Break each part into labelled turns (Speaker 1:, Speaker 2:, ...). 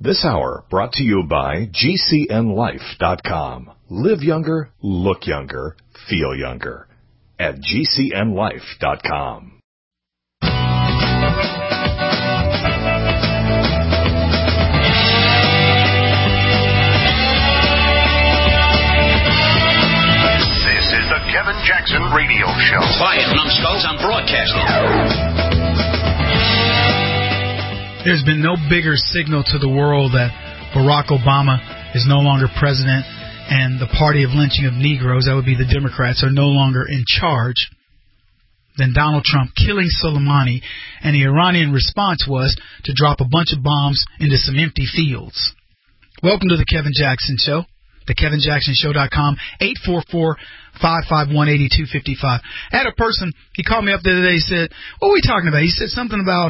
Speaker 1: This hour brought to you by GCNLife.com. Live younger, look younger, feel younger. At GCNLife.com.
Speaker 2: This is the Kevin Jackson Radio Show.
Speaker 3: Quiet, numbskulls, I'm broadcasting.
Speaker 4: There's been no bigger signal to the world that Barack Obama is no longer president and the party of lynching of Negroes, that would be the Democrats, are no longer in charge than Donald Trump killing Soleimani, and the Iranian response was to drop a bunch of bombs into some empty fields. Welcome to the Kevin Jackson Show, thekevinjacksonshow.com, 844-551-8255. I had a person, he called me up the other day, he said, what were we talking about? He said something about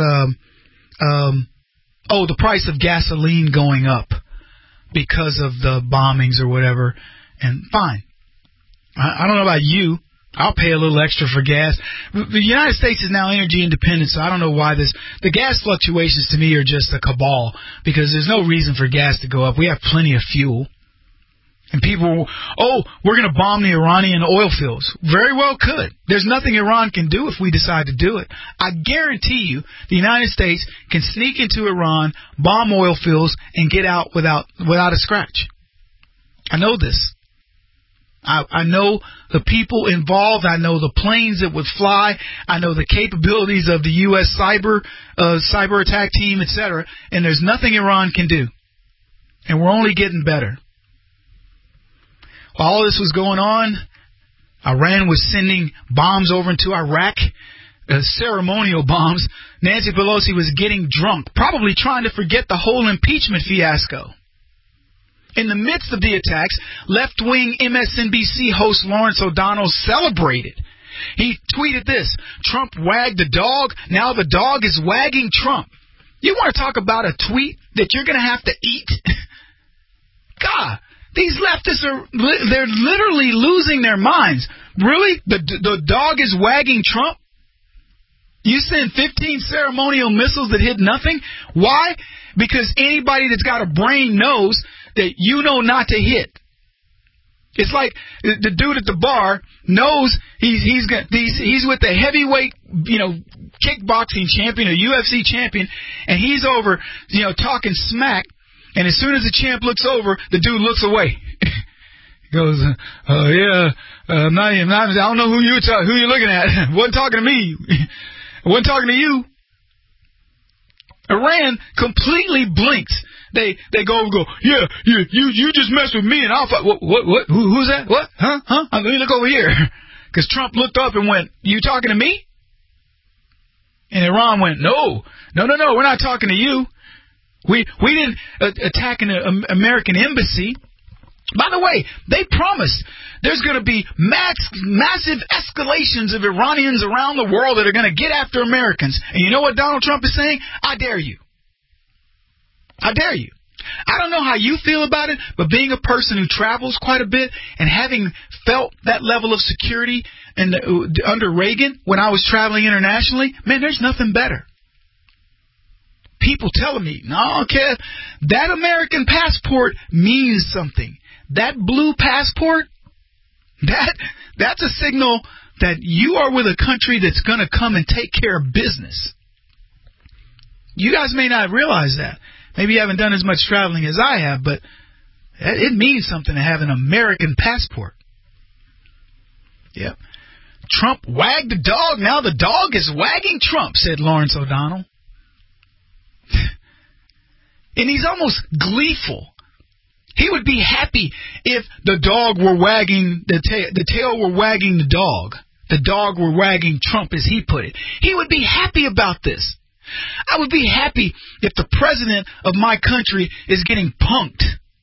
Speaker 4: the price of gasoline going up because of the bombings or whatever. And fine. I don't know about you. I'll pay a little extra for gas. The United States is now energy independent, so I don't know why the gas fluctuations to me are just a cabal, because there's no reason for gas to go up. We have plenty of fuel. And people, we're going to bomb the Iranian oil fields. Very well could. There's nothing Iran can do if we decide to do it. I guarantee you the United States can sneak into Iran, bomb oil fields, and get out without a scratch. I know this. I know the people involved. I know the planes that would fly. I know the capabilities of the U.S. cyber attack team, etc. And there's nothing Iran can do. And we're only getting better. While all this was going on, Iran was sending bombs over into Iraq, ceremonial bombs. Nancy Pelosi was getting drunk, probably trying to forget the whole impeachment fiasco. In the midst of the attacks, left-wing MSNBC host Lawrence O'Donnell celebrated. He tweeted this: Trump wagged the dog, now the dog is wagging Trump. You want to talk about a tweet that you're going to have to eat? God. These leftists they're literally losing their minds. Really? The dog is wagging Trump? You send 15 ceremonial missiles that hit nothing? Why? Because anybody that's got a brain knows that you know not to hit. It's like the dude at the bar knows he's with the heavyweight, kickboxing champion, a UFC champion, and he's over, talking smack. And as soon as the champ looks over, the dude looks away. He goes, I don't know who you're looking at. Wasn't talking to me. Wasn't talking to you. Iran completely blinks. They go, yeah, you just messed with me and I'll fight. What? Who's that? What? Huh? Let me look over here. Because Trump looked up and went, you talking to me? And Iran went, no, we're not talking to you. We didn't attack an American embassy. By the way, they promised there's going to be massive escalations of Iranians around the world that are going to get after Americans. And you know what Donald Trump is saying? I dare you. I dare you. I don't know how you feel about it, but being a person who travels quite a bit and having felt that level of security under Reagan when I was traveling internationally, man, there's nothing better. People telling me, no, Kev, that American passport means something. That blue passport, that's a signal that you are with a country that's going to come and take care of business. You guys may not realize that. Maybe you haven't done as much traveling as I have, but it means something to have an American passport. Yep. Trump wagged the dog, now the dog is wagging Trump, said Lawrence O'Donnell. And he's almost gleeful. He would be happy if the dog were wagging the tail were wagging the dog. The dog were wagging Trump, as he put it. He would be happy about this. I would be happy if the president of my country is getting punked.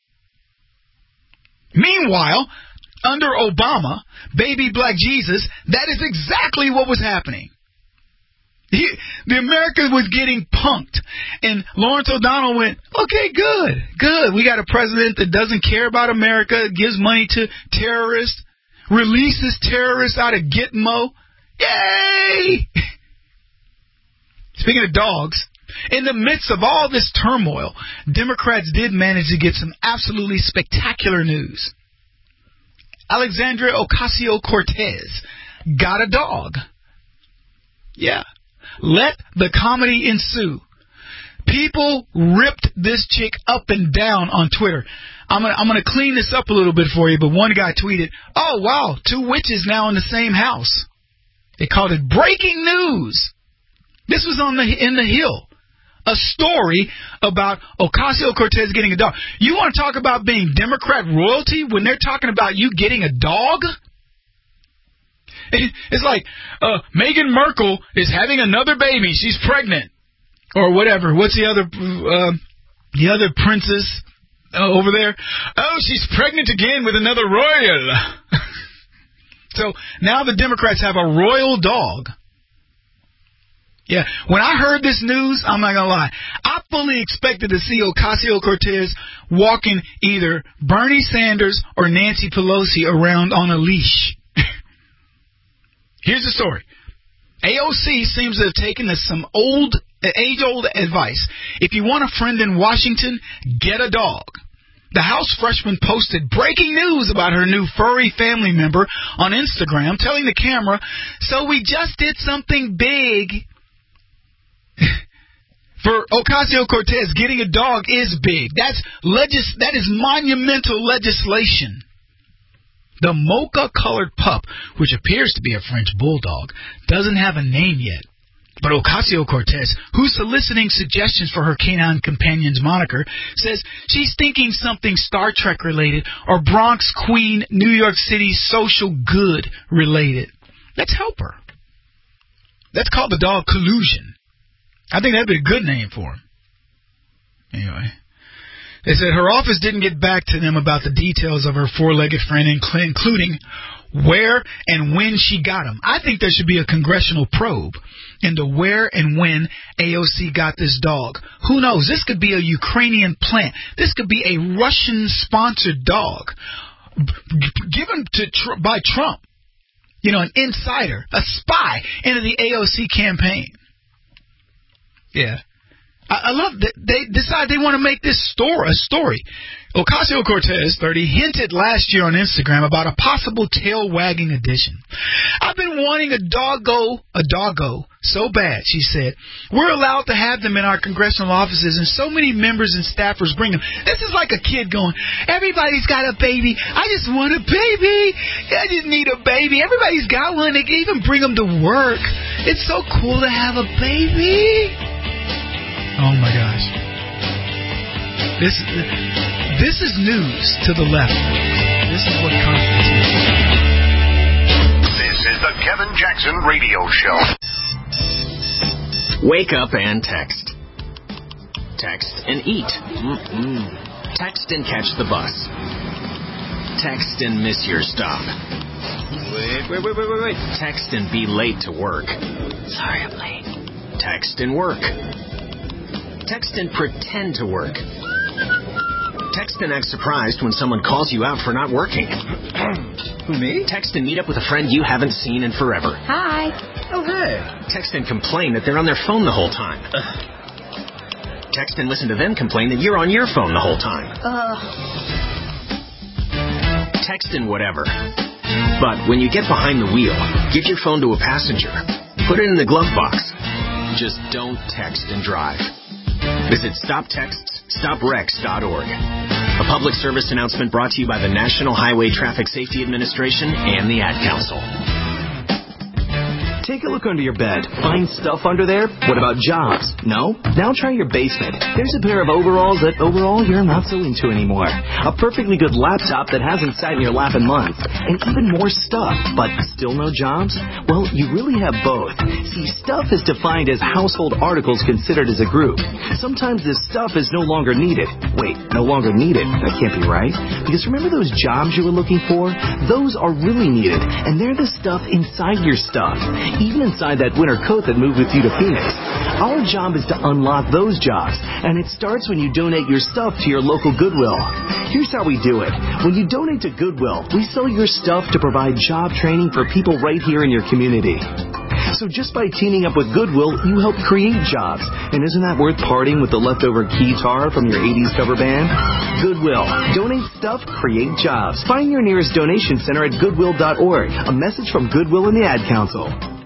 Speaker 4: Meanwhile, under Obama, baby black Jesus, that is exactly what was happening. The America was getting punked. And Lawrence O'Donnell went, okay, good. We got a president that doesn't care about America, gives money to terrorists, releases terrorists out of Gitmo. Yay! Speaking of dogs, In the midst of all this turmoil, Democrats did manage to get some absolutely spectacular news. Alexandria Ocasio-Cortez got a dog. Yeah. Let the comedy ensue. People ripped this chick up and down on Twitter. I'm gonna clean this up a little bit for you, but one guy tweeted, "Oh wow, 2 witches now in the same house." They called it breaking news. This was in the Hill. A story about Ocasio-Cortez getting a dog. You want to talk about being Democrat royalty when they're talking about you getting a dog? It's like Meghan Merkel is having another baby. She's pregnant. Or whatever. What's the other princess over there? Oh, she's pregnant again with another royal. So now the Democrats have a royal dog. Yeah, when I heard this news, I'm not going to lie, I fully expected to see Ocasio-Cortez walking either Bernie Sanders or Nancy Pelosi around on a leash. Here's the story. AOC seems to have taken some age-old advice. If you want a friend in Washington, get a dog. The House freshman posted breaking news about her new furry family member on Instagram, telling the camera, "So we just did something big." For Ocasio-Cortez, getting a dog is big. That is monumental legislation. The mocha-colored pup, which appears to be a French bulldog, doesn't have a name yet. But Ocasio-Cortez, who's soliciting suggestions for her canine companion's moniker, says she's thinking something Star Trek related or Bronx Queen, New York City social good related. Let's help her. That's called the dog Collusion. I think that'd be a good name for him. Anyway. They said her office didn't get back to them about the details of her four-legged friend, including where and when she got him. I think there should be a congressional probe into where and when AOC got this dog. Who knows? This could be a Ukrainian plant. This could be a Russian-sponsored dog given by Trump. You know, an insider, a spy into the AOC campaign. Yeah. I love that they decide they want to make this a story. Ocasio-Cortez, 30, hinted last year on Instagram about a possible tail-wagging addition. I've been wanting a doggo so bad, she said. We're allowed to have them in our congressional offices, and so many members and staffers bring them. This is like a kid going, everybody's got a baby. I just want a baby. I just need a baby. Everybody's got one. They can even bring them to work. It's so cool to have a baby. Oh, my gosh. This is news to the left. This is what confidence is.
Speaker 2: This is the Kevin Jackson Radio Show.
Speaker 5: Wake up and text. Text and eat. Text and catch the bus. Text and miss your stop. Wait. Text and be late to work. Sorry, I'm late. Text and work. Text and pretend to work. Text and act surprised when someone calls you out for not working. Who, me? Text and meet up with a friend you haven't seen in forever.
Speaker 6: Hi.
Speaker 5: Oh, hey. Text and complain that they're on their phone the whole time. Text and listen to them complain that you're on your phone the whole time. Text and whatever. But when you get behind the wheel, give your phone to a passenger. Put it in the glove box. Just don't text and drive. Visit StopTextsStopWrecks.org. A public service announcement brought to you by the National Highway Traffic Safety Administration and the Ad Council.
Speaker 7: Take a look under your bed. Find stuff under there? What about jobs? No? Now try your basement. There's a pair of overalls that overall you're not so into anymore. A perfectly good laptop that hasn't sat in your lap in months. And even more stuff, but still no jobs? Well, you really have both. See, stuff is defined as household articles considered as a group. Sometimes this stuff is no longer needed. Wait, no longer needed? That can't be right. Because remember those jobs you were looking for? Those are really needed. And they're the stuff inside your stuff. Even inside that winter coat that moved with you to Phoenix. Our job is to unlock those jobs, and it starts when you donate your stuff to your local Goodwill. Here's how we do it. When you donate to Goodwill, we sell your stuff to provide job training for people right here in your community. So just by teaming up with Goodwill, you help create jobs. And isn't that worth parting with the leftover guitar from your 80s cover band? Goodwill. Donate stuff, create jobs. Find your nearest donation center at goodwill.org. A message from Goodwill and the Ad Council.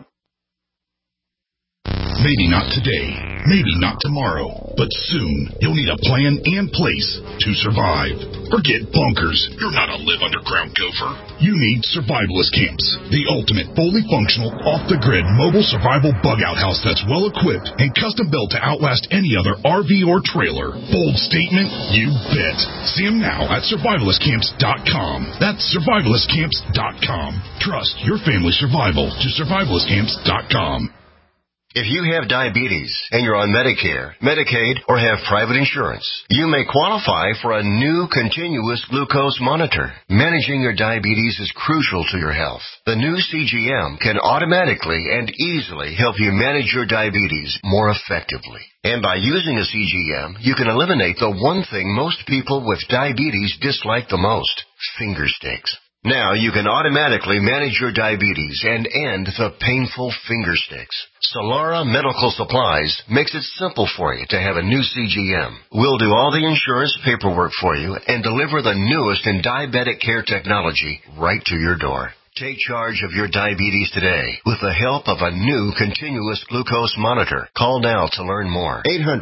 Speaker 6: Maybe not today, maybe not tomorrow, but soon you'll need a plan and place to survive. Forget bunkers. You're not a live underground gopher. You need Survivalist Camps, the ultimate fully functional, off-the-grid mobile survival bug-out house that's well-equipped and custom-built to outlast any other RV or trailer. Bold statement? You bet. See them now at survivalistcamps.com. That's survivalistcamps.com. Trust your family's survival to survivalistcamps.com.
Speaker 2: If you have diabetes and you're on Medicare, Medicaid, or have private insurance, you may qualify for a new continuous glucose monitor. Managing your diabetes is crucial to your health. The new CGM can automatically and easily help you manage your diabetes more effectively. And by using a CGM, you can eliminate the one thing most people with diabetes dislike the most: finger sticks. Now you can automatically manage your diabetes and end the painful finger sticks. Solara Medical Supplies makes it simple for you to have a new CGM. We'll do all the insurance paperwork for you and deliver the newest in diabetic care technology right to your door. Take charge of your diabetes today with the help of a new continuous glucose monitor. Call now to learn more.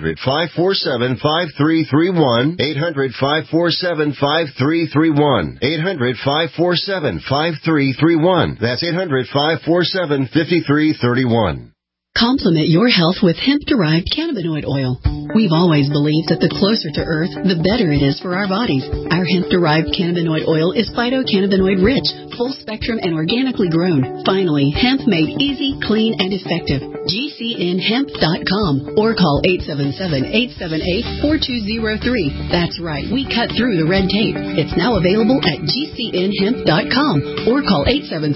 Speaker 2: 800-547-5331. 800-547-5331. 800-547-5331. That's 800-547-5331.
Speaker 8: Complement your health with hemp-derived cannabinoid oil. We've always believed that the closer to Earth, the better it is for our bodies. Our hemp-derived cannabinoid oil is phytocannabinoid-rich, full-spectrum, and organically grown. Finally, hemp made easy, clean, and effective. GCNhemp.com or call 877-878-4203. That's right, we cut through the red tape. It's now available at GCNhemp.com or call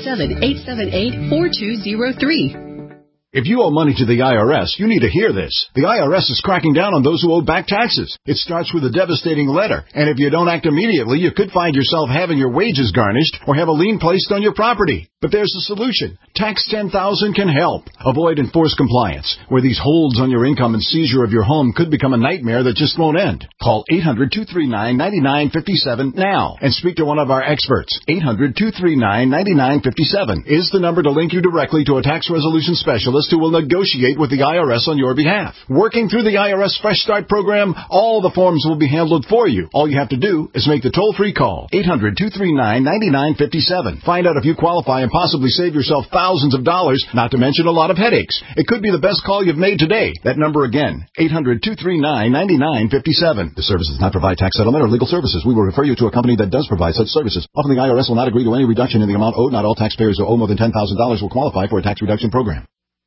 Speaker 8: 877-878-4203.
Speaker 9: If you owe money to the IRS, you need to hear this. The IRS is cracking down on those who owe back taxes. It starts with a devastating letter, and if you don't act immediately, you could find yourself having your wages garnished or have a lien placed on your property. But there's a solution. Tax 10,000 can help. Avoid enforced compliance, where these holds on your income and seizure of your home could become a nightmare that just won't end. Call 800-239-9957 now and speak to one of our experts. 800-239-9957 is the number to link you directly to a tax resolution specialist who will negotiate with the IRS on your behalf. Working through the IRS Fresh Start program, all the forms will be handled for you. All you have to do is make the toll-free call. 800-239-9957. Find out if you qualify and possibly save yourself thousands of dollars, not to mention a lot of headaches. It could be the best call you've made today. That number again, 800-239-9957. The service does not provide tax settlement or legal services. We will refer you to a company that does provide such services. Often the IRS will not agree to any reduction in the amount owed. Not all taxpayers who owe more than $10,000 will qualify for a tax reduction program.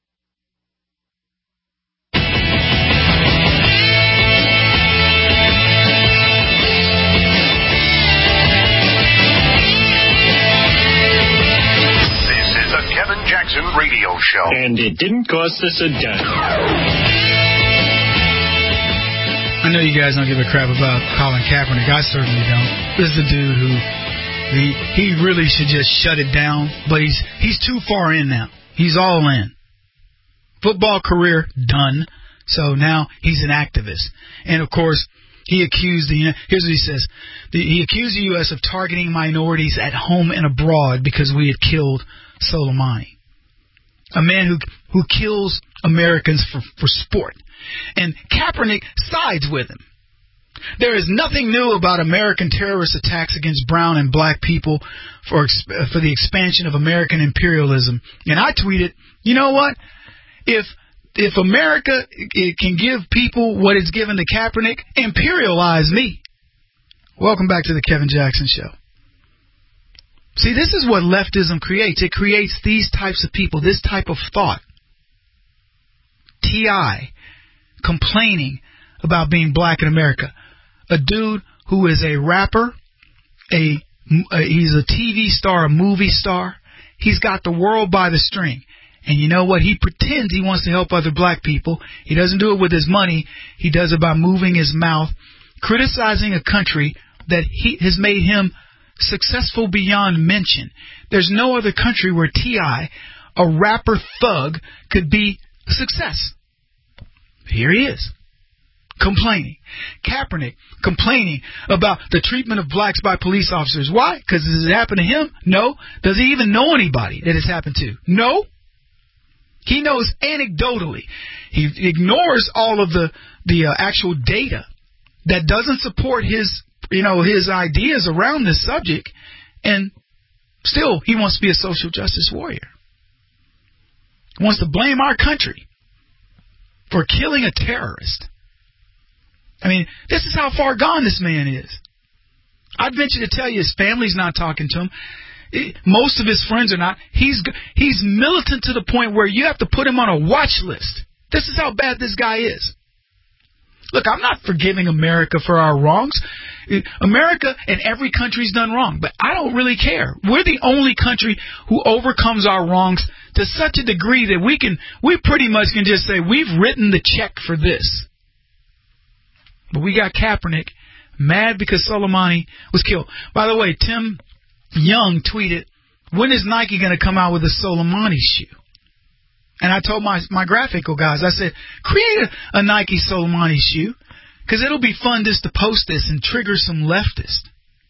Speaker 2: Jackson Radio Show.
Speaker 10: And it didn't cost us a dime.
Speaker 4: I know you guys don't give a crap about Colin Kaepernick. I certainly don't. This is the dude who he really should just shut it down, but he's too far in now. He's all in. Football career done. So now he's an activist. And of course, he accused here's what he says. He accused the U.S. of targeting minorities at home and abroad because we had killed Soleimani. A man who kills Americans for sport. And Kaepernick sides with him. There is nothing new about American terrorist attacks against brown and black people for the expansion of American imperialism. And I tweeted, you know what? If America can give people what it's given to Kaepernick, imperialize me. Welcome back to the Kevin Jackson Show. See, this is what leftism creates. It creates these types of people, this type of thought. T.I. complaining about being black in America. A dude who is a rapper, he's a TV star, a movie star. He's got the world by the string. And you know what? He pretends he wants to help other black people. He doesn't do it with his money. He does it by moving his mouth, criticizing a country that has made him successful beyond mention. There's no other country where T.I. a rapper thug could be a success. Here he is, complaining. Kaepernick complaining about the treatment of blacks by police officers. Why? Because does it happen to him? No. Does he even know anybody that it's happened to? No. He knows anecdotally. He ignores all of the actual data that doesn't support his ideas around this subject, and still he wants to be a social justice warrior. He wants to blame our country for killing a terrorist. I mean, this is how far gone this man is. I'd venture to tell you his family's not talking to him. Most of his friends are not. He's militant to the point where you have to put him on a watch list. This is how bad this guy is. Look, I'm not forgiving America for our wrongs. America and every country's done wrong, but I don't really care. We're the only country who overcomes our wrongs to such a degree that we pretty much can just say we've written the check for this. But we got Kaepernick mad because Soleimani was killed. By the way, Tim Young tweeted, when is Nike going to come out with a Soleimani shoe? And I told my graphical guys, I said, create a Nike Soleimani shoe, because it'll be fun just to post this and trigger some leftists.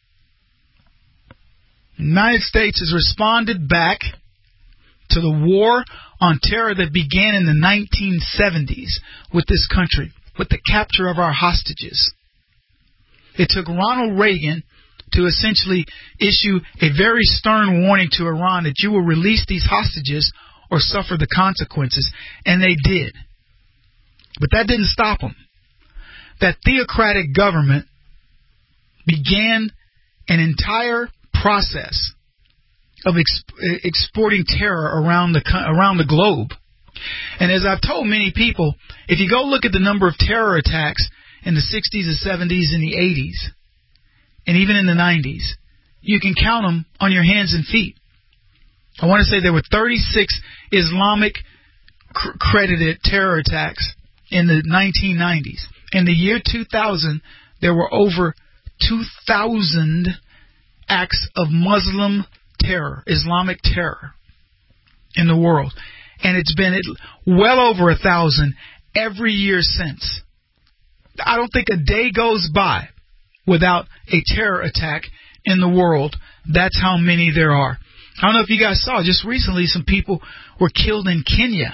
Speaker 4: The United States has responded back to the war on terror that began in the 1970s with this country, with the capture of our hostages. It took Ronald Reagan to essentially issue a very stern warning to Iran that you will release these hostages or suffer the consequences. And they did. But that didn't stop them. That theocratic government began an entire process of exporting terror around the globe. And as I've told many people, if you go look at the number of terror attacks in the 60s, the 70s, and the 80s, and even in the 90s, you can count them on your hands and feet. I want to say there were 36 Islamic credited terror attacks in the 1990s. In the year 2000, there were over 2,000 acts of Muslim terror, Islamic terror in the world. And it's been well over 1,000 every year since. I don't think a day goes by without a terror attack in the world. That's how many there are. I don't know if you guys saw, just recently some people were killed in Kenya.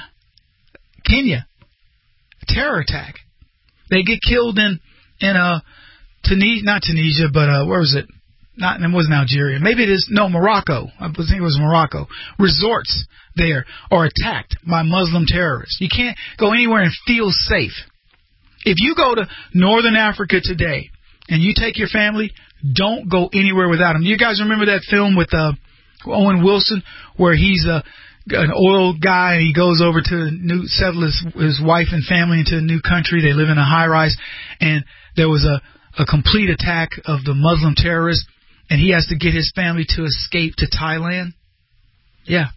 Speaker 4: A terror attack. They get killed in Tunisia, not Tunisia, but where was it? It wasn't Algeria. Maybe it is, Morocco. I think it was Morocco. Resorts there are attacked by Muslim terrorists. You can't go anywhere and feel safe. If you go to Northern Africa today and you take your family, don't go anywhere without them. You guys remember that film with Owen Wilson where he's an oil guy and he goes over to settle his wife and family into a new country. They live in a high-rise, and there was a complete attack of the Muslim terrorists, and he has to get his family to escape to Thailand. Yeah.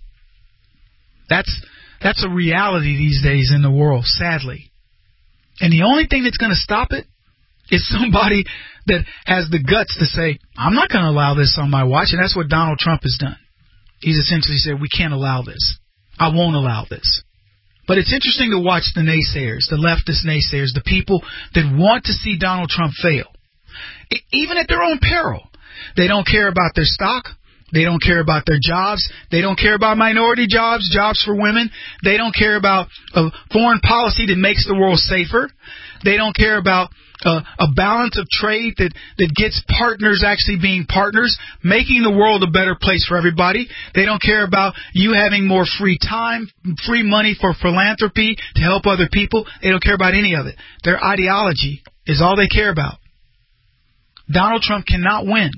Speaker 4: That's a reality these days in the world, sadly. And the only thing that's going to stop it is somebody that has the guts to say, I'm not going to allow this on my watch. And that's what Donald Trump has done. He's essentially said, we can't allow this. I won't allow this. But it's interesting to watch the naysayers, the leftist naysayers, the people that want to see Donald Trump fail. Even at their own peril. They don't care about their stock. They don't care about their jobs. They don't care about minority jobs, jobs for women. They don't care about a foreign policy that makes the world safer. They don't care about a balance of trade that gets partners actually being partners, making the world a better place for everybody. They don't care about you having more free time, free money for philanthropy to help other people. They don't care about any of it. Their ideology is all they care about. Donald Trump cannot win.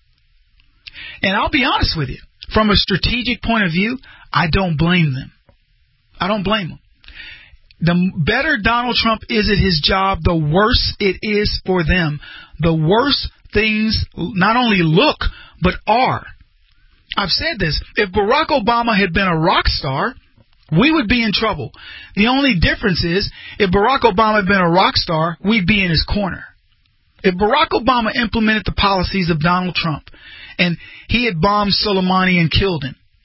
Speaker 4: And I'll be honest with you, from a strategic point of view, I don't blame them. I don't blame them. The better Donald Trump is at his job, the worse it is for them. The worse things not only look, but are. I've said this. If Barack Obama had been a rock star, we would be in trouble. The only difference is, if Barack Obama had been a rock star, we'd be in his corner. If Barack Obama implemented the policies of Donald Trump, and he had bombed Soleimani and killed him,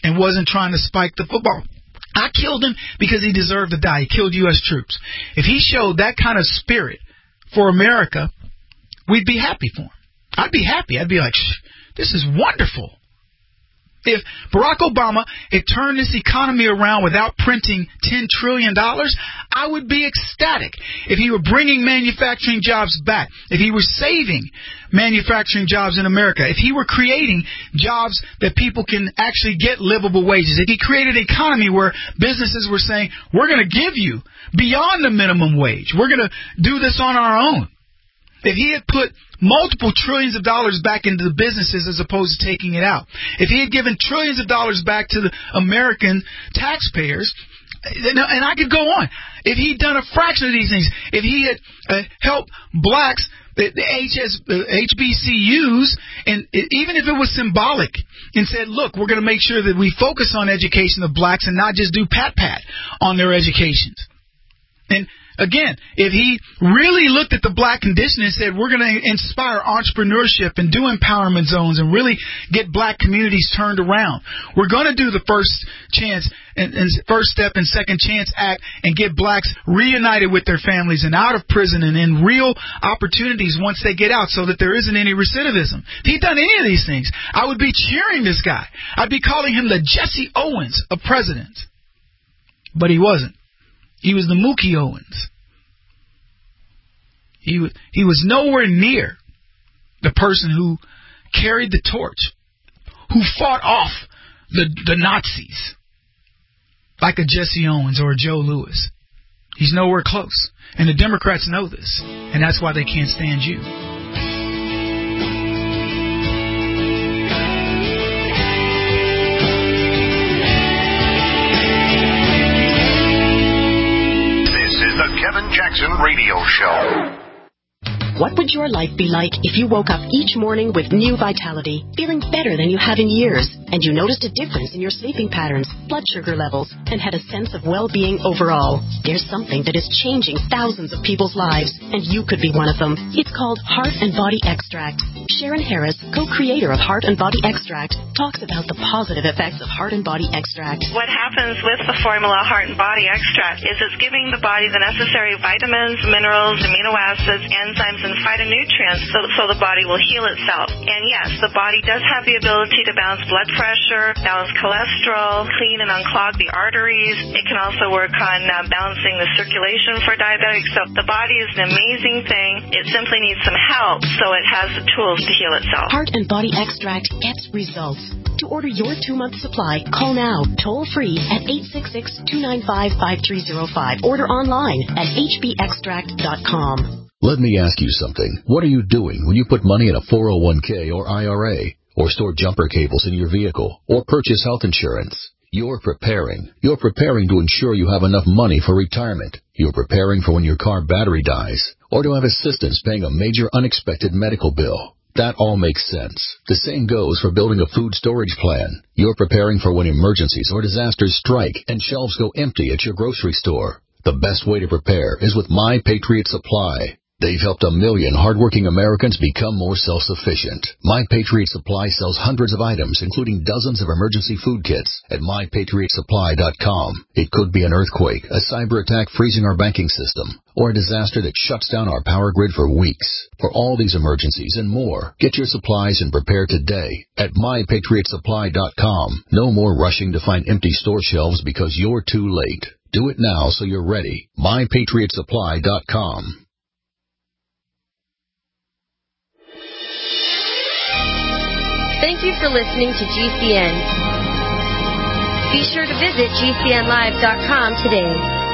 Speaker 4: and wasn't trying to spike the football. I killed him because he deserved to die. He killed U.S. troops. If he showed that kind of spirit for America, we'd be happy for him. I'd be happy. I'd be like, this is wonderful. If Barack Obama had turned this economy around without printing $10 trillion, I would be ecstatic. If he were bringing manufacturing jobs back, if he were saving manufacturing jobs in America, if he were creating jobs that people can actually get livable wages, if he created an economy where businesses were saying, we're going to give you beyond the minimum wage, we're going to do this on our own. If he had put multiple trillions of dollars back into the businesses as opposed to taking it out, if he had given trillions of dollars back to the American taxpayers, and I could go on. If he'd done a fraction of these things, if he had helped blacks, the HBCUs, and even if it was symbolic, and said, look, we're going to make sure that we focus on education of blacks and not just do pat-pat on their educations. And again, if he really looked at the black condition and said, we're going to inspire entrepreneurship and do empowerment zones and really get black communities turned around, we're going to do the First Chance and First Step and Second Chance Act and get blacks reunited with their families and out of prison and in real opportunities once they get out so that there isn't any recidivism. If he'd done any of these things, I would be cheering this guy. I'd be calling him the Jesse Owens of presidents. But he wasn't. He was the Mookie Owens. He was nowhere near the person who carried the torch, who fought off the Nazis like a Jesse Owens or a Joe Louis. He's nowhere close. And the Democrats know this, and that's why they can't stand you.
Speaker 3: The Kevin Jackson Radio Show.
Speaker 8: What would your life be like if you woke up each morning with new vitality, feeling better than you have in years, and you noticed a difference in your sleeping patterns, blood sugar levels, and had a sense of well-being overall? There's something that is changing thousands of people's lives, and you could be one of them. It's called Heart and Body Extract. Sharon Harris, co-creator of Heart and Body Extract, talks about the positive effects of Heart and Body Extract.
Speaker 11: What happens with the formula Heart and Body Extract is it's giving the body the necessary vitamins, minerals, amino acids, enzymes, and phytonutrients so the body will heal itself. And yes, the body does have the ability to balance blood pressure, balance cholesterol, clean and unclog the arteries. It can also work on balancing the circulation for diabetics. So the body is an amazing thing. It simply needs some help so it has the tools to heal itself.
Speaker 8: Heart and Body Extract gets results. To order your 2-month supply, call now, toll-free at 866-295-5305. Order online at hbextract.com.
Speaker 12: Let me ask you something. What are you doing when you put money in a 401k or IRA, or store jumper cables in your vehicle, or purchase health insurance? You're preparing. You're preparing to ensure you have enough money for retirement. You're preparing for when your car battery dies, or to have assistance paying a major unexpected medical bill. That all makes sense. The same goes for building a food storage plan. You're preparing for when emergencies or disasters strike and shelves go empty at your grocery store. The best way to prepare is with My Patriot Supply. They've helped 1 million hardworking Americans become more self-sufficient. My Patriot Supply sells hundreds of items, including dozens of emergency food kits at MyPatriotSupply.com. It could be an earthquake, a cyber attack freezing our banking system, or a disaster that shuts down our power grid for weeks. For all these emergencies and more, get your supplies and prepare today at MyPatriotSupply.com. No more rushing to find empty store shelves because you're too late. Do it now so you're ready. MyPatriotSupply.com.
Speaker 13: Thank you for listening to GCN. Be sure to visit GCNlive.com today.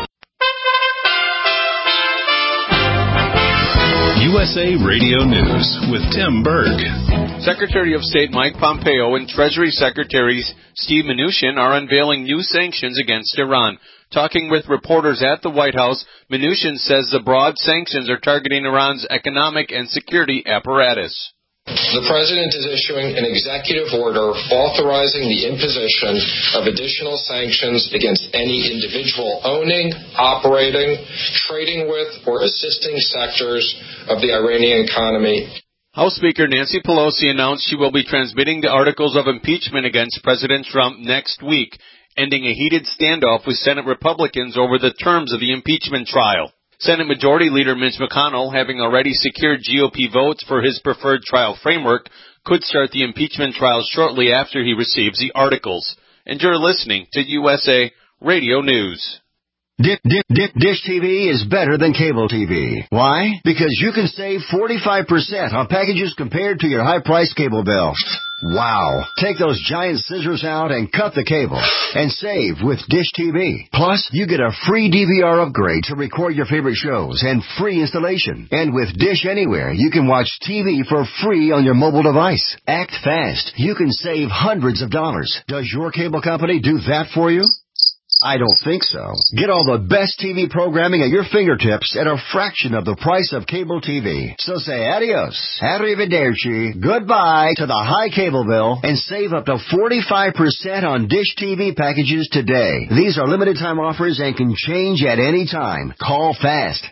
Speaker 1: USA Radio News with Tim Berg.
Speaker 14: Secretary of State Mike Pompeo and Treasury Secretary Steve Mnuchin are unveiling new sanctions against Iran. Talking with reporters at the White House, Mnuchin says the broad sanctions are targeting Iran's economic and security apparatus.
Speaker 15: The President is issuing an executive order authorizing the imposition of additional sanctions against any individual owning, operating, trading with, or assisting sectors of the Iranian economy.
Speaker 14: House Speaker Nancy Pelosi announced she will be transmitting the articles of impeachment against President Trump next week, ending a heated standoff with Senate Republicans over the terms of the impeachment trial. Senate Majority Leader Mitch McConnell, having already secured GOP votes for his preferred trial framework, could start the impeachment trial shortly after he receives the articles. And you're listening to USA Radio News.
Speaker 2: Dish TV is better than cable TV. Why? Because you can save 45% on packages compared to your high-priced cable bill. Wow. Take those giant scissors out and cut the cable and save with Dish TV. Plus, you get a free DVR upgrade to record your favorite shows and free installation. And with Dish Anywhere, you can watch TV for free on your mobile device. Act fast. You can save hundreds of dollars. Does your cable company do that for you? I don't think so. Get all the best TV programming at your fingertips at a fraction of the price of cable TV. So say adios, arrivederci, goodbye to the high cable bill and save up to 45% on Dish TV packages today. These are limited time offers and can change at any time. Call fast.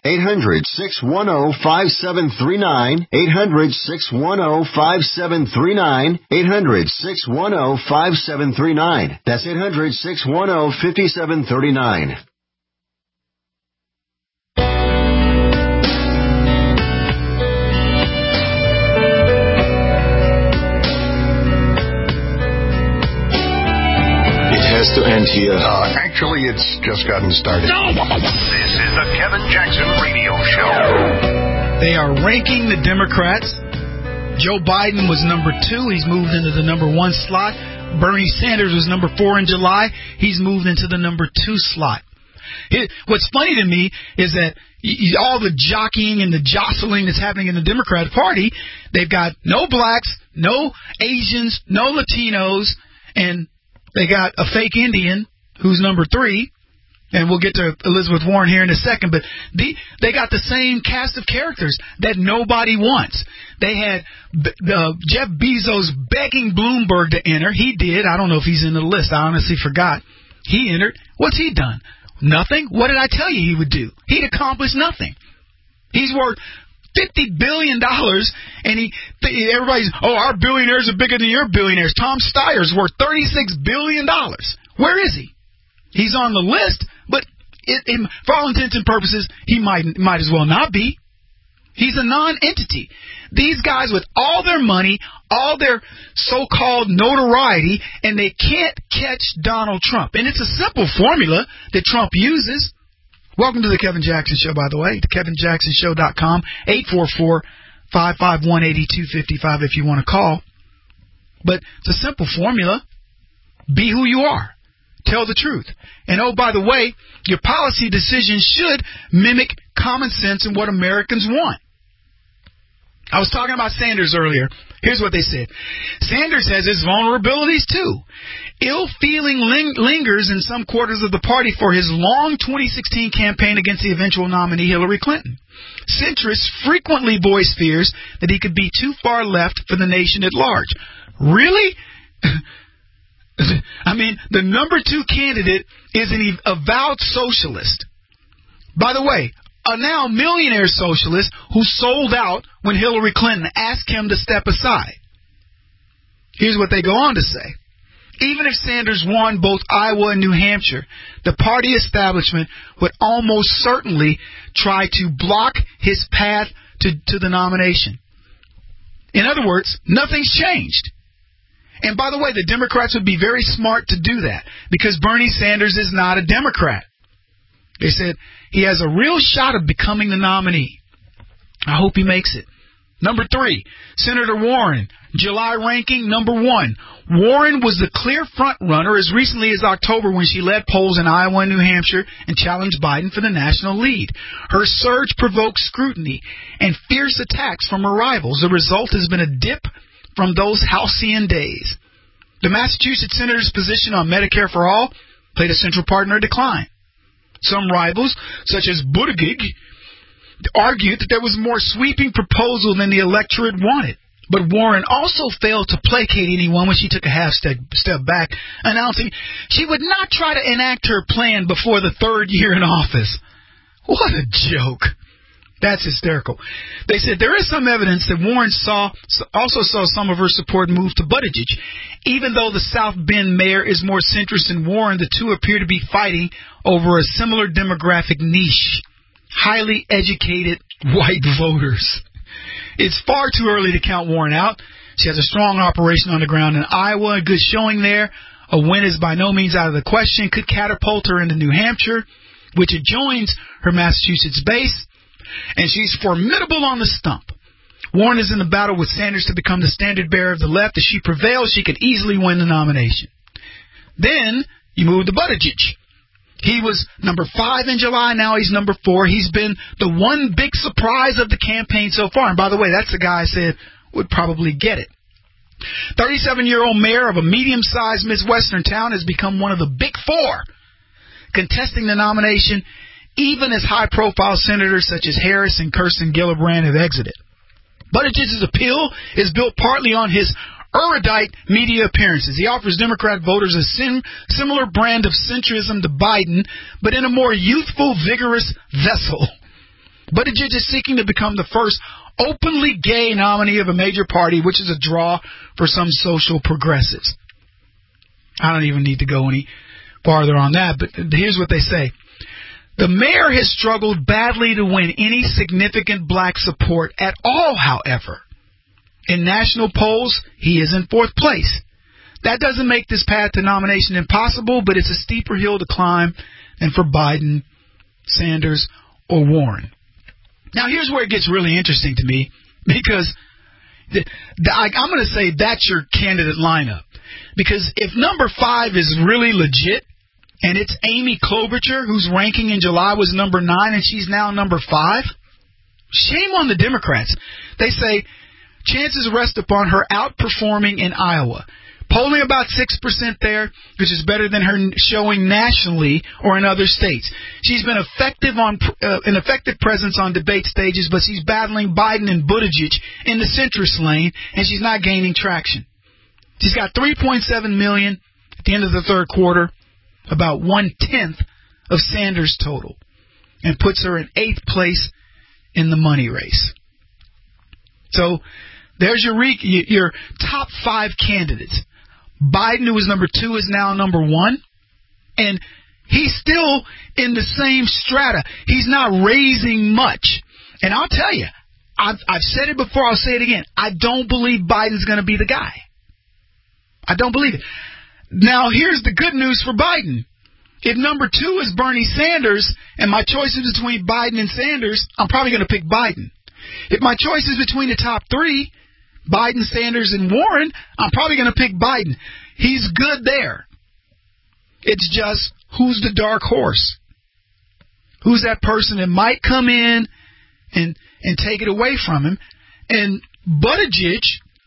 Speaker 2: 800-610-5739. 800-610-5739. 800-610-5739. That's 800-610-5739. 739.
Speaker 3: It has to end here.
Speaker 16: Actually, it's just gotten started.
Speaker 3: No! This is the Kevin Jackson Radio Show.
Speaker 4: They are ranking the Democrats. Joe Biden was number 2. He's moved into the number 1 slot. Bernie Sanders was number 4 in July. He's moved into the number 2 slot. What's funny to me is that all the jockeying and the jostling that's happening in the Democrat Party, they've got no blacks, no Asians, no Latinos, and they got a fake Indian who's number 3. And we'll get to Elizabeth Warren here in a second, but they got the same cast of characters that nobody wants. They had Jeff Bezos begging Bloomberg to enter. He did. I don't know if he's in the list. I honestly forgot. He entered. What's he done? Nothing. What did I tell you he would do? He'd accomplished nothing. He's worth $50 billion, and everybody's, our billionaires are bigger than your billionaires. Tom Steyer's worth $36 billion. Where is he? He's on the list, but for all intents and purposes, he might as well not be. He's a non-entity. These guys with all their money, all their so-called notoriety, and they can't catch Donald Trump. And it's a simple formula that Trump uses. Welcome to the Kevin Jackson Show, by the way, kevinjacksonshow.com, 844-551-8255 if you want to call. But it's a simple formula. Be who you are. Tell the truth. And oh, by the way, your policy decisions should mimic common sense and what Americans want. I was talking about Sanders earlier. Here's what they said. Sanders has his vulnerabilities, too. Ill feeling lingers in some quarters of the party for his long 2016 campaign against the eventual nominee, Hillary Clinton. Centrists frequently voice fears that he could be too far left for the nation at large. Really? I mean, the number 2 candidate is an avowed socialist. By the way, a now millionaire socialist who sold out when Hillary Clinton asked him to step aside. Here's what they go on to say. Even if Sanders won both Iowa and New Hampshire, the party establishment would almost certainly try to block his path to the nomination. In other words, nothing's changed. And by the way, the Democrats would be very smart to do that because Bernie Sanders is not a Democrat. They said he has a real shot of becoming the nominee. I hope he makes it. Number 3, Senator Warren, July ranking number 1. Warren was the clear front runner as recently as October when she led polls in Iowa and New Hampshire and challenged Biden for the national lead. Her surge provoked scrutiny and fierce attacks from her rivals. The result has been a dip from those halcyon days. The Massachusetts senator's position on Medicare for All played a central part in her decline. Some rivals, such as Buttigieg, argued that there was more sweeping proposal than the electorate wanted. But Warren also failed to placate anyone when she took a half step back, announcing she would not try to enact her plan before the 3rd year in office. What a joke. That's hysterical. They said there is some evidence that Warren also saw some of her support move to Buttigieg. Even though the South Bend mayor is more centrist than Warren, the two appear to be fighting over a similar demographic niche. Highly educated white voters. It's far too early to count Warren out. She has a strong operation on the ground in Iowa, a good showing there. A win is by no means out of the question. Could catapult her into New Hampshire, which adjoins her Massachusetts base. And she's formidable on the stump. Warren is in the battle with Sanders to become the standard bearer of the left. If she prevails, she could easily win the nomination. Then you move to Buttigieg. He was number 5 in July. Now he's number 4. He's been the one big surprise of the campaign so far. And by the way, that's the guy I said would probably get it. 37-year-old mayor of a medium-sized Midwestern town has become one of the big 4 contesting the nomination, even as high-profile senators such as Harris and Kirsten Gillibrand have exited. Buttigieg's appeal is built partly on his erudite media appearances. He offers Democrat voters a similar brand of centrism to Biden, but in a more youthful, vigorous vessel. Buttigieg is seeking to become the first openly gay nominee of a major party, which is a draw for some social progressives. I don't even need to go any farther on that, but here's what they say. The mayor has struggled badly to win any significant black support at all, however. In national polls, he is in 4th place. That doesn't make this path to nomination impossible, but it's a steeper hill to climb than for Biden, Sanders, or Warren. Now, here's where it gets really interesting to me, because I'm going to say that's your candidate lineup. Because if number 5 is really legit, and it's Amy Klobuchar, whose ranking in July was number 9, and she's now number 5, shame on the Democrats. They say chances rest upon her outperforming in Iowa. Polling about 6% there, which is better than her showing nationally or in other states. She's been an effective presence on debate stages, but she's battling Biden and Buttigieg in the centrist lane, and she's not gaining traction. She's got 3.7 million at the end of the third quarter, about 1/10 of Sanders' total, and puts her in 8th place in the money race. So there's your top 5 candidates. Biden, who was number 2, is now number 1, and he's still in the same strata. He's not raising much. And I'll tell you, I've said it before, I'll say it again. I don't believe Biden's going to be the guy. I don't believe it. Now, here's the good news for Biden. If number 2 is Bernie Sanders, and my choice is between Biden and Sanders, I'm probably going to pick Biden. If my choice is between the top 3, Biden, Sanders, and Warren, I'm probably going to pick Biden. He's good there. It's just, who's the dark horse? Who's that person that might come in and take it away from him? And Buttigieg,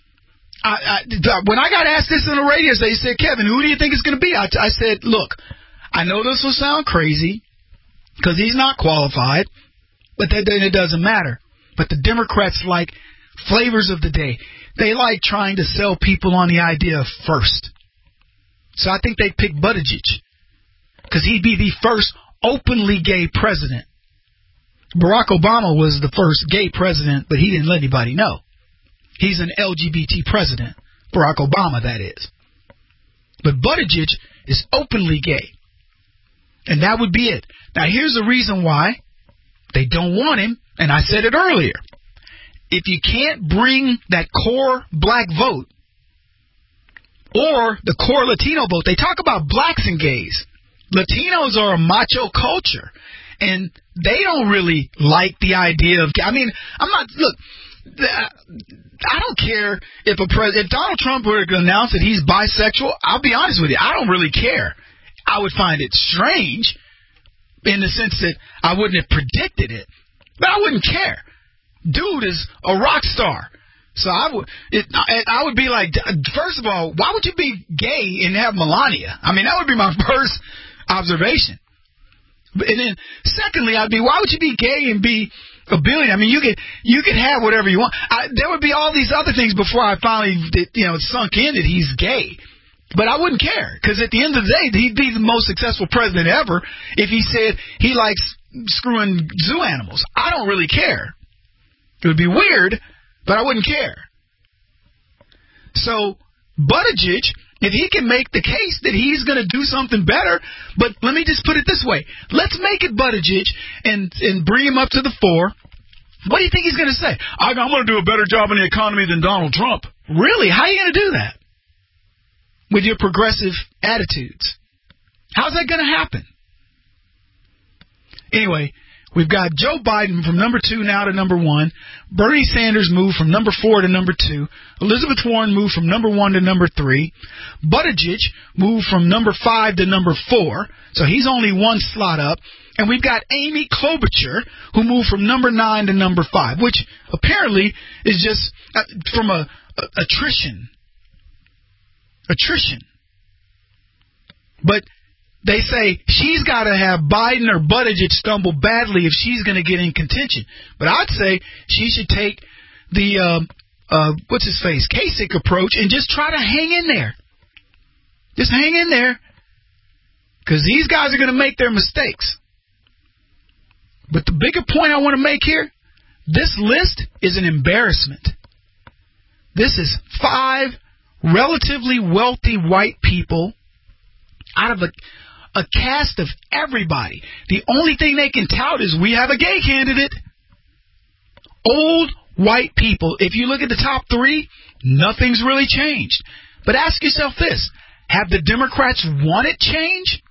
Speaker 4: when I got asked this on the radio, they said, Kevin, who do you think it's going to be? I said, look, I know this will sound crazy because he's not qualified, but it doesn't matter. But the Democrats like flavors of the day. They like trying to sell people on the idea of first. So I think they'd pick Buttigieg because he'd be the first openly gay president. Barack Obama was the first gay president, but he didn't let anybody know. He's an LGBT president. Barack Obama, that is. But Buttigieg is openly gay. And that would be it. Now, here's the reason why they don't want him, and I said it earlier. If you can't bring that core black vote or the core Latino vote, they talk about blacks and gays. Latinos are a macho culture, and they don't really like the idea of... I mean, I don't care if Donald Trump were to announce that he's bisexual. I'll be honest with you, I don't really care. I would find it strange in the sense that I wouldn't have predicted it, but I wouldn't care. Dude is a rock star. So I would be like, first of all, why would you be gay and have Melania? I mean, that would be my first observation. And then secondly, I'd be, why would you be gay and be a billionaire? I mean, you could have whatever you want. There would be all these other things before I finally, sunk in that he's gay. But I wouldn't care, because at the end of the day, he'd be the most successful president ever if he said he likes screwing zoo animals. I don't really care. It would be weird, but I wouldn't care. So Buttigieg, if he can make the case that he's going to do something better, but let me just put it this way. Let's make it Buttigieg and bring him up to the fore. What do you think he's going to say? I'm going to do a better job in the economy than Donald Trump. Really? How are you going to do that? With your progressive attitudes. How's that going to happen? Anyway, we've got Joe Biden from number 2 now to number 1. Bernie Sanders moved from number 4 to number 2. Elizabeth Warren moved from number 1 to number 3. Buttigieg moved from number 5 to number 4. So he's only one slot up. And we've got Amy Klobuchar, who moved from number 9 to number 5, which apparently is just from attrition. But they say she's got to have Biden or Buttigieg stumble badly if she's going to get in contention. But I'd say she should take the, Kasich approach and just try to hang in there. Just hang in there. Because these guys are going to make their mistakes. But the bigger point I want to make here, this list is an embarrassment. This is 5 relatively wealthy white people out of a cast of everybody. The only thing they can tout is we have a gay candidate. Old white people. If you look at the top 3, nothing's really changed. But ask yourself this. Have the Democrats wanted change?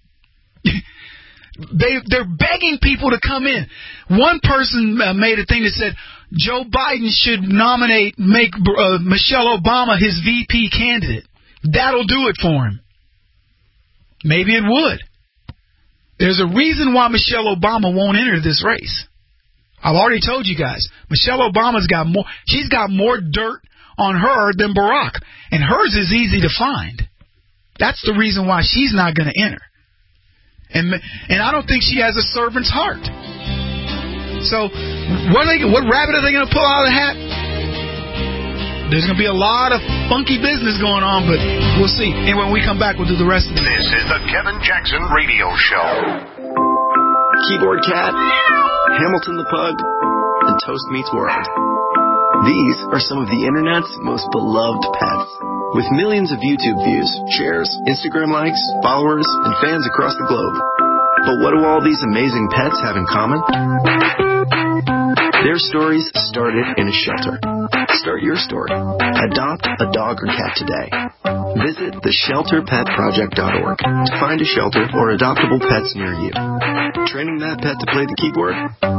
Speaker 4: They're begging people to come in. One person made a thing that said Joe Biden should make Michelle Obama his VP candidate. That'll do it for him. Maybe it would. There's a reason why Michelle Obama won't enter this race. I've already told you guys. Michelle Obama's got more. She's got more dirt on her than Barack, and hers is easy to find. That's the reason why she's not going to enter. And I don't think she has a servant's heart. So, what rabbit are they going to pull out of the hat? There's going to be a lot of funky business going on, but we'll see. And when we come back, we'll do the rest of it.
Speaker 3: This is the Kevin Jackson Radio Show.
Speaker 17: Keyboard Cat, Hamilton the Pug, and Toast Meets World. These are some of the internet's most beloved pets. With millions of YouTube views, shares, Instagram likes, followers, and fans across the globe. But what do all these amazing pets have in common? Their stories started in a shelter. Start your story. Adopt a dog or cat today. Visit theshelterpetproject.org to find a shelter or adoptable pets near you. Training that pet to play the keyboard?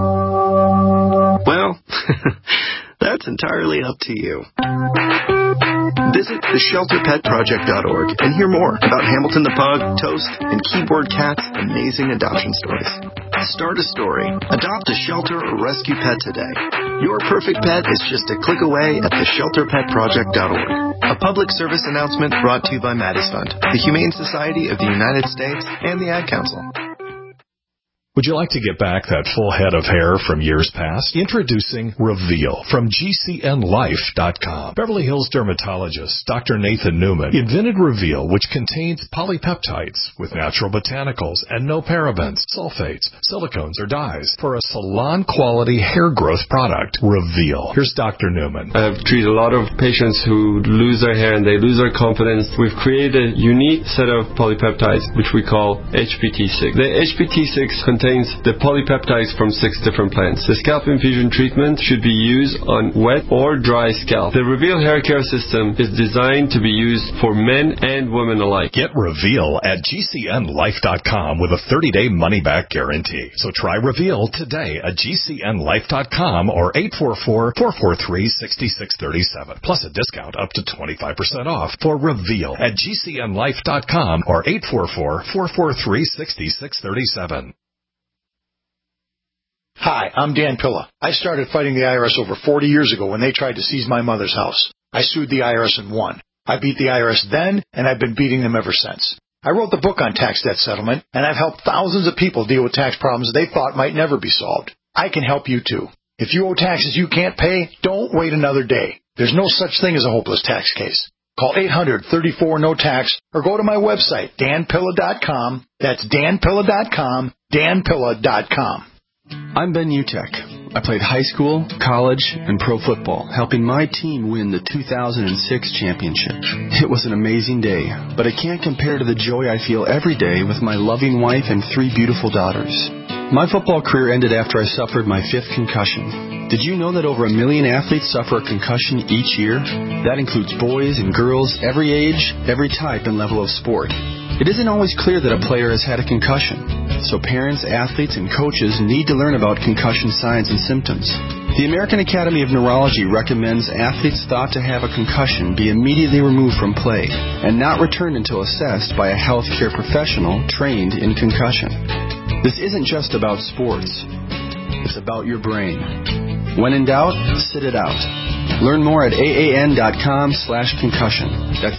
Speaker 17: Well, that's entirely up to you. Visit theshelterpetproject.org and hear more about Hamilton the Pug, Toast, and Keyboard Cat's amazing adoption stories. Start a story. Adopt a shelter or rescue pet today. Your perfect pet is just a click away at theshelterpetproject.org. A public service announcement brought to you by Maddie's Fund, the Humane Society of the United States, and the Ad Council.
Speaker 1: Would you like to get back that full head of hair from years past? Introducing Reveal from GCNLife.com. Beverly Hills dermatologist Dr. Nathan Newman invented Reveal, which contains polypeptides with natural botanicals and no parabens, sulfates, silicones, or dyes for a salon-quality hair growth product. Reveal. Here's Dr. Newman.
Speaker 18: I've treated a lot of patients who lose their hair and they lose their confidence. We've created a unique set of polypeptides, which we call HPT6. The HPT6 contains the polypeptides from 6 different plants. The scalp infusion treatment should be used on wet or dry scalp. The Reveal hair care system is designed to be used for men and women alike.
Speaker 1: Get Reveal at GCNLife.com with a 30-day money-back guarantee. So try Reveal today at GCNLife.com or 844-443-6637. Plus a discount up to 25% off for Reveal at GCNLife.com or 844-443-6637.
Speaker 19: Hi, I'm Dan Pilla. I started fighting the IRS over 40 years ago when they tried to seize my mother's house. I sued the IRS and won. I beat the IRS then, and I've been beating them ever since. I wrote the book on tax debt settlement, and I've helped thousands of people deal with tax problems they thought might never be solved. I can help you too. If you owe taxes you can't pay, don't wait another day. There's no such thing as a hopeless tax case. Call 800-34-NO-TAX or go to my website, danpilla.com. That's danpilla.com, danpilla.com.
Speaker 17: I'm Ben Utek. I played high school, college, and pro football, helping my team win the 2006 championship. It was an amazing day, but it can't compare to the joy I feel every day with my loving wife and 3 beautiful daughters. My football career ended after I suffered my 5th concussion. Did you know that over 1 million athletes suffer a concussion each year? That includes boys and girls, every age, every type and level of sport. It isn't always clear that a player has had a concussion, so parents, athletes, and coaches need to learn about concussion signs and symptoms. The American Academy of Neurology recommends athletes thought to have a concussion be immediately removed from play and not returned until assessed by a healthcare professional trained in concussion. This isn't just about sports. It's about your brain. When in doubt, sit it out. Learn more at AAN.com/concussion. That's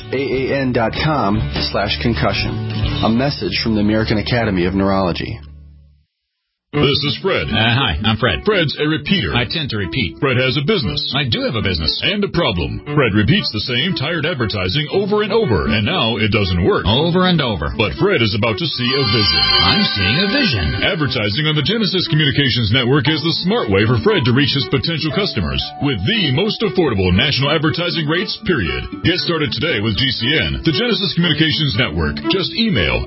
Speaker 17: AAN.com/concussion. A message from the American Academy of Neurology.
Speaker 20: This is Fred.
Speaker 21: Hi, I'm Fred.
Speaker 20: Fred's a repeater.
Speaker 21: I tend to repeat.
Speaker 20: Fred has a business.
Speaker 21: I do have a business.
Speaker 20: And a problem. Fred repeats the same tired advertising over and over, and now it doesn't work.
Speaker 21: Over and over.
Speaker 20: But Fred is about to see a vision.
Speaker 21: I'm seeing a vision.
Speaker 20: Advertising on the Genesis Communications Network is the smart way for Fred to reach his potential customers with the most affordable national advertising rates, period. Get started today with GCN, the Genesis Communications Network. Just email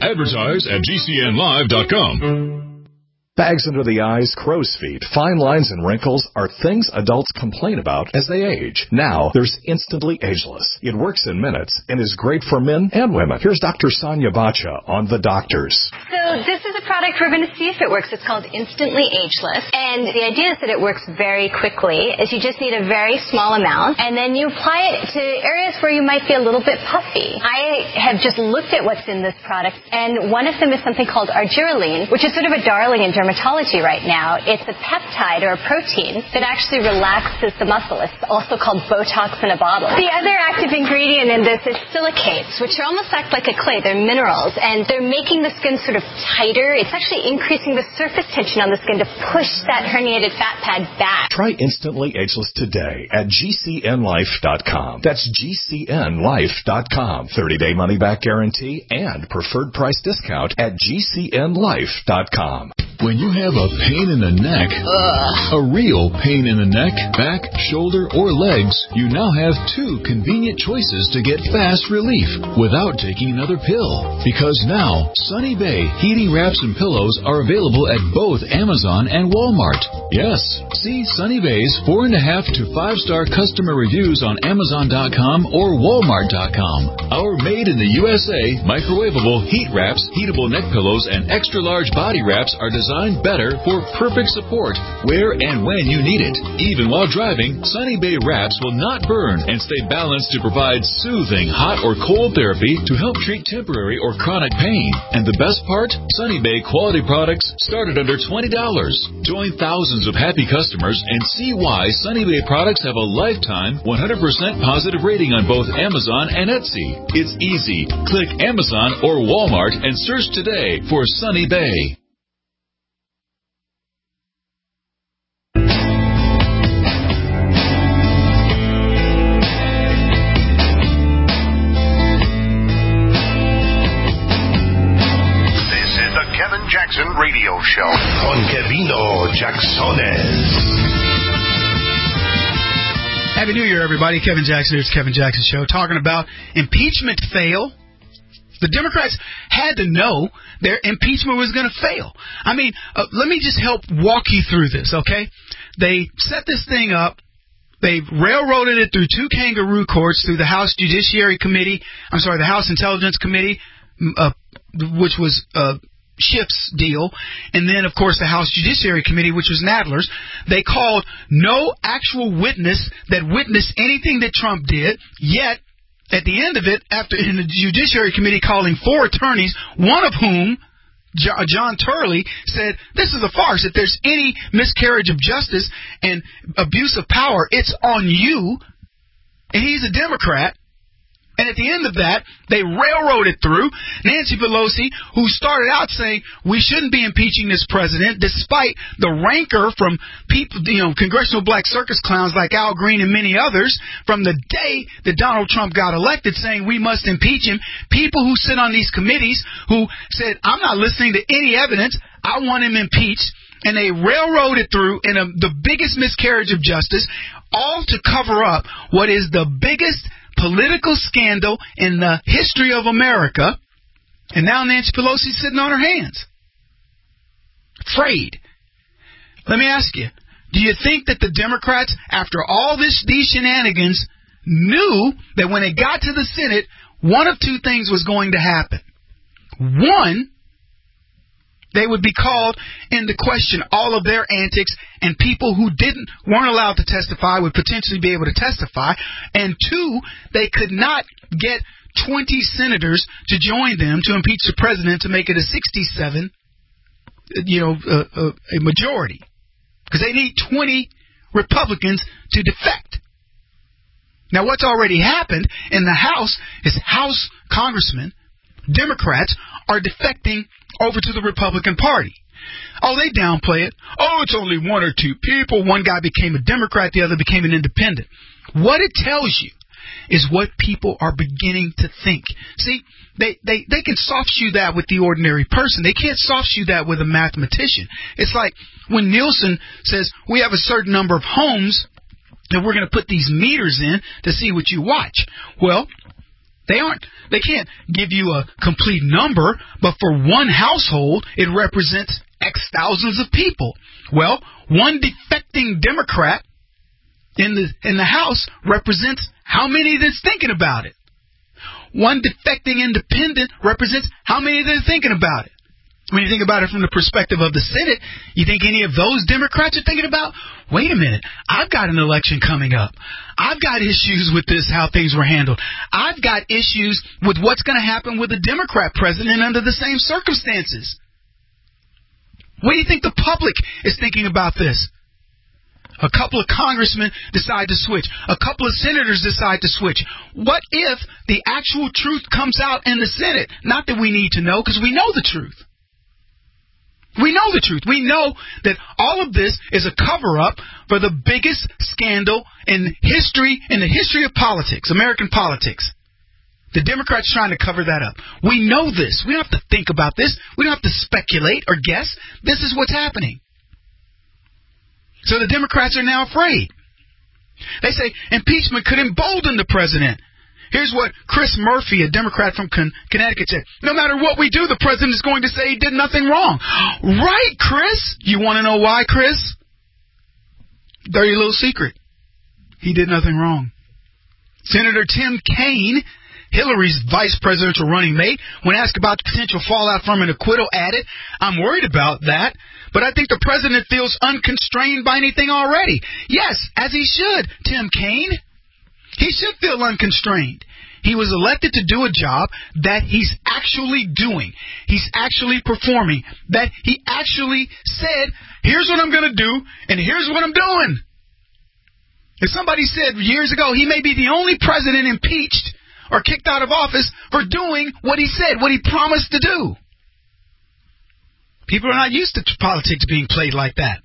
Speaker 20: advertise@gcnlive.com.
Speaker 1: Bags under the eyes, crow's feet, fine lines, and wrinkles are things adults complain about as they age. Now, there's Instantly Ageless. It works in minutes and is great for men and women. Here's Dr. Sonia Bacha on The Doctors.
Speaker 22: So this is a product we're going to see if it works. It's called Instantly Ageless. And the idea is that it works very quickly, is you just need a very small amount, and then you apply it to areas where you might be a little bit puffy. I have just looked at what's in this product, and one of them is something called argireline, which is sort of a darling in dermatology right now. It's a peptide or a protein that actually relaxes the muscle. It's also called Botox in a bottle. The other active ingredient in this is silicates, which almost act like a clay. They're minerals, and they're making the skin sort of tighter. It's actually increasing the surface tension on the skin to push that herniated fat pad back.
Speaker 1: Try Instantly Ageless today at GCNlife.com. That's GCNlife.com. 30-day money-back guarantee and preferred price discount at GCNlife.com.
Speaker 20: When you have a pain in the neck, a real pain in the neck, back, shoulder, or legs, you now have 2 convenient choices to get fast relief without taking another pill. Because now, Sunny Bay heating wraps and pillows are available at both Amazon and Walmart. Yes, see Sunny Bay's 4.5 to 5-star customer reviews on Amazon.com or Walmart.com. Our made in the USA microwavable heat wraps, heatable neck pillows, and extra-large body wraps are designed better for perfect support where and when you need it. Even while driving, Sunny Bay wraps will not burn and stay balanced to provide soothing hot or cold therapy to help treat temporary or chronic pain. And the best part? Sunny Bay quality products start at under $20. Join thousands of happy customers and see why Sunny Bay products have a lifetime 100% positive rating on both Amazon and Etsy. It's easy. Click Amazon or Walmart and search today for Sunny Bay.
Speaker 3: Jackson Radio Show.
Speaker 6: Con Kevino Jacksones.
Speaker 4: Happy New Year, everybody. Kevin Jackson. It's Kevin Jackson Show. Talking about impeachment fail. The Democrats had to know their impeachment was going to fail. I mean, let me just help walk you through this, okay? They set this thing up. They railroaded it through 2 kangaroo courts, through the House Judiciary Committee. I'm sorry, the House Intelligence Committee, which was Schiff's deal, and then, of course, the House Judiciary Committee, which was Nadler's. They called no actual witness that witnessed anything that Trump did, yet, at the end of it, after in the Judiciary Committee calling 4 attorneys, one of whom, John Turley, said, this is a farce. If there's any miscarriage of justice and abuse of power, it's on you. And he's a Democrat. And at the end of that, they railroaded through. Nancy Pelosi, who started out saying we shouldn't be impeaching this president, despite the rancor from people, congressional black circus clowns like Al Green and many others, from the day that Donald Trump got elected, saying we must impeach him. People who sit on these committees who said, I'm not listening to any evidence, I want him impeached. And they railroaded through in the biggest miscarriage of justice, all to cover up what is the biggest political scandal in the history of America. And now Nancy Pelosi's sitting on her hands, afraid. Let me ask you, do you think that the Democrats, after all these shenanigans, knew that when it got to the Senate, one of two things was going to happen? One, they would be called into question all of their antics, and people who weren't allowed to testify would potentially be able to testify. And two, they could not get 20 senators to join them to impeach the president to make it a 67, a majority, because they need 20 Republicans to defect. Now, what's already happened in the House is House congressmen, Democrats, are defecting over to the Republican Party. Oh, they downplay it. Oh, it's only one or two people. One guy became a Democrat, the other became an independent. What it tells you is what people are beginning to think. See, they can soft shoe that with the ordinary person. They can't soft shoe that with a mathematician. It's like when Nielsen says we have a certain number of homes that we're going to put these meters in to see what you watch. Well, they can't give you a complete number, but for one household, it represents X thousands of people. Well, one defecting Democrat in the House represents how many that's thinking about it. One defecting independent represents how many that are thinking about it. When you think about it from the perspective of the Senate, you think any of those Democrats are thinking about, wait a minute, I've got an election coming up. I've got issues with this, how things were handled. I've got issues with what's going to happen with a Democrat president under the same circumstances. What do you think the public is thinking about this? A couple of congressmen decide to switch. A couple of senators decide to switch. What if the actual truth comes out in the Senate? Not that we need to know, because we know the truth. We know the truth. We know that all of this is a cover-up for the biggest scandal in the history of politics, American politics. The Democrats trying to cover that up. We know this. We don't have to think about this. We don't have to speculate or guess. This is what's happening. So the Democrats are now afraid. They say impeachment could embolden the president. Here's what Chris Murphy, a Democrat from Connecticut, said. No matter what we do, the president is going to say he did nothing wrong. Right, Chris? You want to know why, Chris? Dirty little secret. He did nothing wrong. Senator Tim Kaine, Hillary's vice presidential running mate, when asked about the potential fallout from an acquittal, added, I'm worried about that, but I think the president feels unconstrained by anything already. Yes, as he should, Tim Kaine. He should feel unconstrained. He was elected to do a job that he's actually doing. He's actually performing. That he actually said, here's what I'm going to do, and here's what I'm doing. If somebody said years ago he may be the only president impeached or kicked out of office for doing what he said, what he promised to do. People are not used to politics being played like that.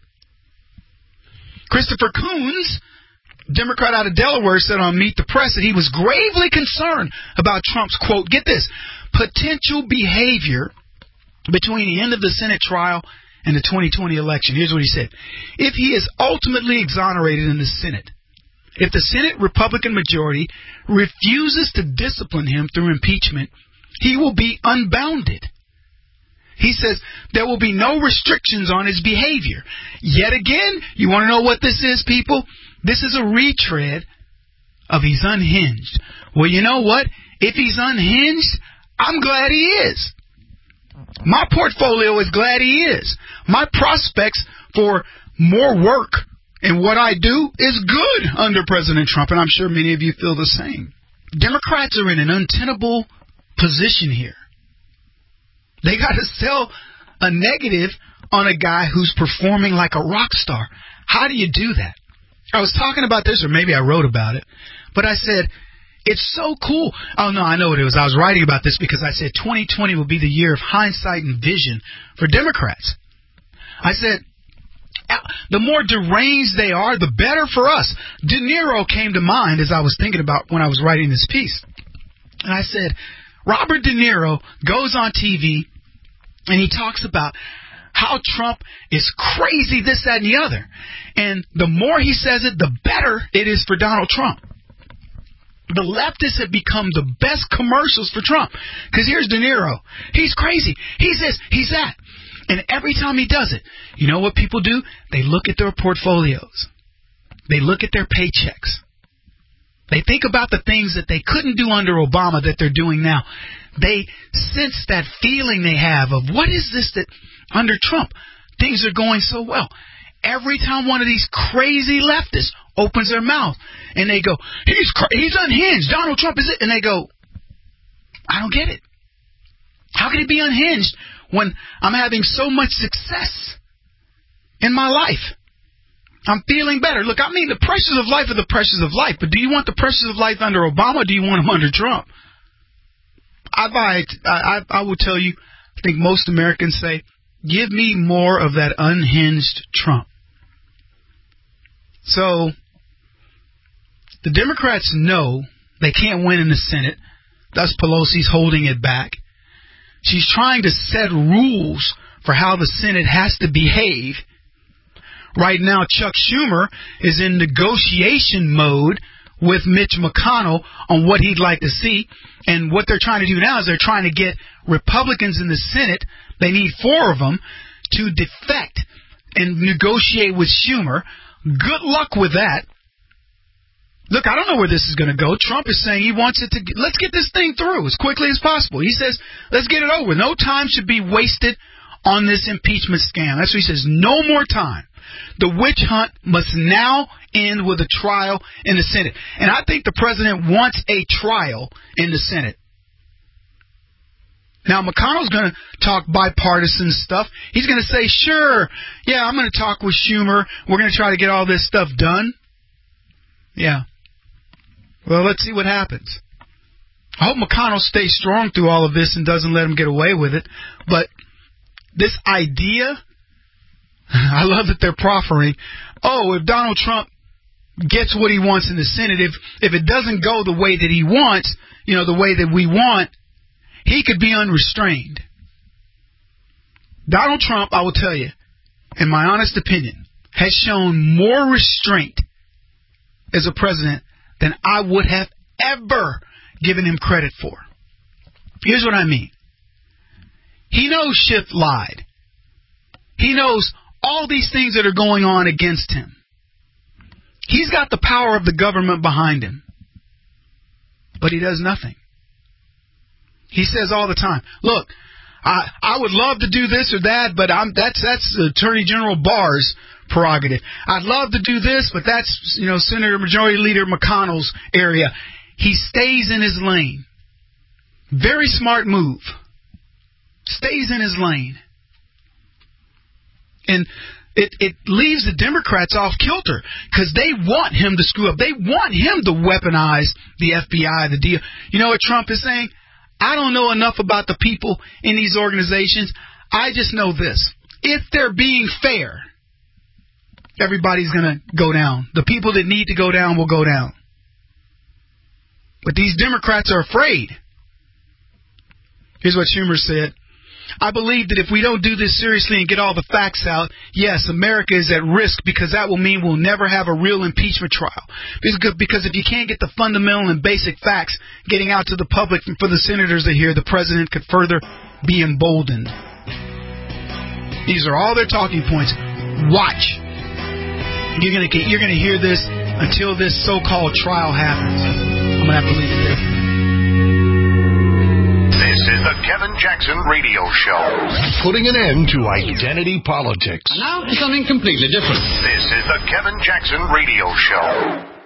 Speaker 4: Christopher Coons, Democrat out of Delaware, said on Meet the Press that he was gravely concerned about Trump's, quote, get this, potential behavior between the end of the Senate trial and the 2020 election. Here's what he said. If he is ultimately exonerated in the Senate, if the Senate Republican majority refuses to discipline him through impeachment, he will be unbounded. He says there will be no restrictions on his behavior. Yet again, you want to know what this is, people? This is a retread of he's unhinged. Well, you know what? If he's unhinged, I'm glad he is. My portfolio is glad he is. My prospects for more work in what I do is good under President Trump, and I'm sure many of you feel the same. Democrats are in an untenable position here. They got to sell a negative on a guy who's performing like a rock star. How do you do that? I was talking about this, or maybe I wrote about it, but I said, It's so cool. Oh, no, I know what it was. I was writing about this because I said 2020 will be the year of hindsight and vision for Democrats. I said, the more deranged they are, the better for us. De Niro came to mind as I was thinking about when I was writing this piece. And I said, Robert De Niro goes on TV and he talks about how Trump is crazy, this, that, and the other. And the more he says it, the better it is for Donald Trump. The leftists have become the best commercials for Trump. Because here's De Niro. He's crazy. He's this, he's that. And every time he does it, you know what people do? They look at their portfolios. They look at their paychecks. They think about the things that they couldn't do under Obama that they're doing now. They sense that feeling they have of, what is this that under Trump things are going so well? Every time one of these crazy leftists opens their mouth and they go, he's unhinged, Donald Trump is it, and they go, I don't get it. How can he be unhinged when I'm having so much success in my life? I'm feeling better. Look, I mean, the pressures of life are the pressures of life, but do you want the pressures of life under Obama or do you want them under Trump? I will tell you, I think most Americans say, give me more of that unhinged Trump. So, the Democrats know they can't win in the Senate. Thus, Pelosi's holding it back. She's trying to set rules for how the Senate has to behave. Right now, Chuck Schumer is in negotiation mode with Mitch McConnell on what he'd like to see. And what they're trying to do now is they're trying to get Republicans in the Senate, they need 4 of them, to defect and negotiate with Schumer. Good luck with that. Look, I don't know where this is going to go. Trump is saying he wants it to, let's get this thing through as quickly as possible. He says, let's get it over. No time should be wasted on this impeachment scam. That's what he says. No more time. The witch hunt must now end with a trial in the Senate. And I think the president wants a trial in the Senate. Now, McConnell's going to talk bipartisan stuff. He's going to say, sure, yeah, I'm going to talk with Schumer. We're going to try to get all this stuff done. Yeah. Well, let's see what happens. I hope McConnell stays strong through all of this and doesn't let him get away with it. But this idea, I love that they're proffering, if Donald Trump gets what he wants in the Senate, if it doesn't go the way that he wants, the way that we want, he could be unrestrained. Donald Trump, I will tell you, in my honest opinion, has shown more restraint as a president than I would have ever given him credit for. Here's what I mean. He knows Schiff lied. He knows all these things that are going on against him. He's got the power of the government behind him. But he does nothing. He says all the time, look, I would love to do this or that, but that's Attorney General Barr's prerogative. I'd love to do this, but that's, Senator Majority Leader McConnell's area. He stays in his lane. Very smart move. Stays in his lane. And it leaves the Democrats off kilter because they want him to screw up. They want him to weaponize the FBI, the DOJ. You know what Trump is saying? I don't know enough about the people in these organizations. I just know this. If they're being fair, everybody's going to go down. The people that need to go down will go down. But these Democrats are afraid. Here's what Schumer said. I believe that if we don't do this seriously and get all the facts out, yes, America is at risk because that will mean we'll never have a real impeachment trial. Because if you can't get the fundamental and basic facts getting out to the public and for the senators to hear, the president could further be emboldened. These are all their talking points. Watch. You're gonna hear this until this so-called trial happens. I'm gonna have to leave it there.
Speaker 3: This is the Kevin Jackson Radio Show.
Speaker 1: Putting an end to identity politics.
Speaker 5: And now for something completely different.
Speaker 3: This is the Kevin Jackson Radio Show.